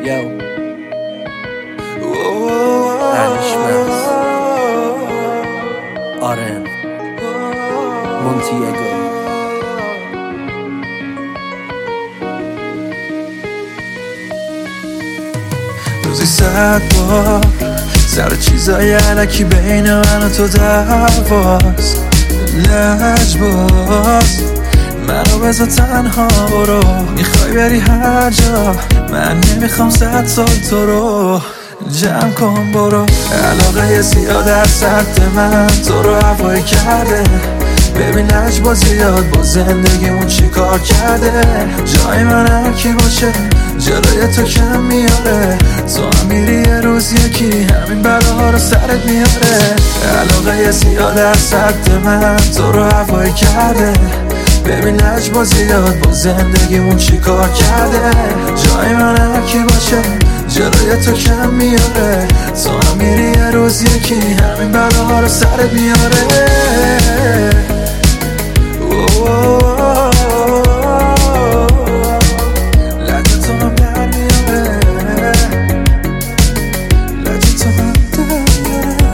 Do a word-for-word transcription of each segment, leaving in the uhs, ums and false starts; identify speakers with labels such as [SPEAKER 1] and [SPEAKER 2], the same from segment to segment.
[SPEAKER 1] Yo Danishmez آرن مونتیگو
[SPEAKER 2] روزی صد بار سر چیزای علکی بین من و تو دعواست لجباز منو بذار تنها برو میخوای بری هر جا من نمیخوام صد سال تو رو جمع کن برو علاقه زیاد در سرد من تو رو هوایی کرده ببین لجبا زیاد با زندگیمون چی کار کرده جای من هر کی باشه جلوی تو کم میاره تو هم میری یه روز یکی همین بلاها رو سرت میاره علاقه زیاد در سرد من تو رو هوایی کرده ببین لجبا زیاد با زندگیمون چی کار کرده جای من هر کی باشه جلوی تو کم میاره تو هم میری یه روز یکی همین بلاها رو سرت میاره لجه تو هم در میاره لجه تو هم در میاره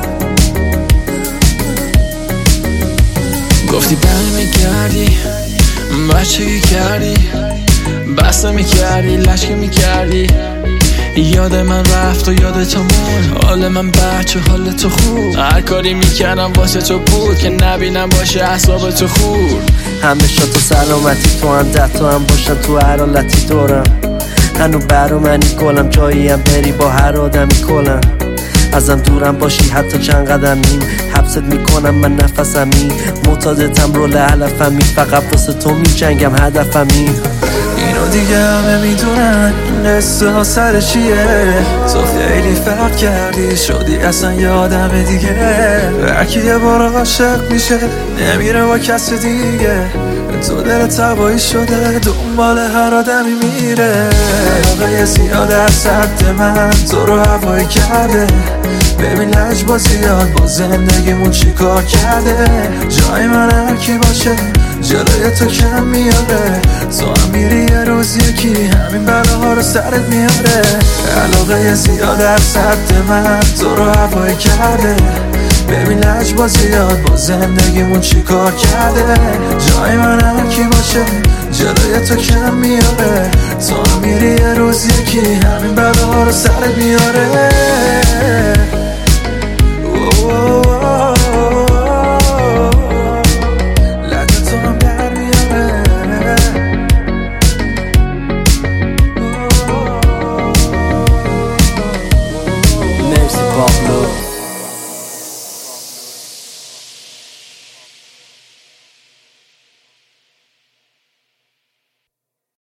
[SPEAKER 2] گفتی برمیگردی بچگی کردی بسته میکردی لشکه میکردی یاد من رفت و یاد تو موند حال من بچه حال تو خوب هر کاری میکردم واسه تو بود که نبینم باشه اعصاب تو خورد
[SPEAKER 1] همیشه تو سلامتی تو هم ده تو هم باشن تو هر حالتی دورم هنو برا منی گلم جایی هم بری با هر آدمی کلم ازم دورم باشی حتی چند قدمی حبست میکنم من نفسمی معتادتم رول علفمی فقط واسه تو میجنگم هدفمی
[SPEAKER 2] اینو دیگه همه میدونن این قصه ها سر چیه تو خیلی فرق کردی شدی اصلا یه آدم دیگه هرکی یه بار عاشق میشه نمیره با کس دیگه تو دل تبایی شده دنبال هر آدمی میره علاقه زیاد در سرد من تو رو هوایی کرده ببین لجبا زیاد با زندگیمون چی کار کرده جای من هر کی باشه جلوی تو کم میاره تو هم میری یه روز یکی همین بلاها رو سرت میاره علاقه زیاد در سرد من تو رو هوایی کرده ببین لجبا زیاد با زندگیمون چی کار کرده جای من هر کی باشه جلوی تو کم میاره تو هم میری یه روز یکی همین بلاها رو سرت میاره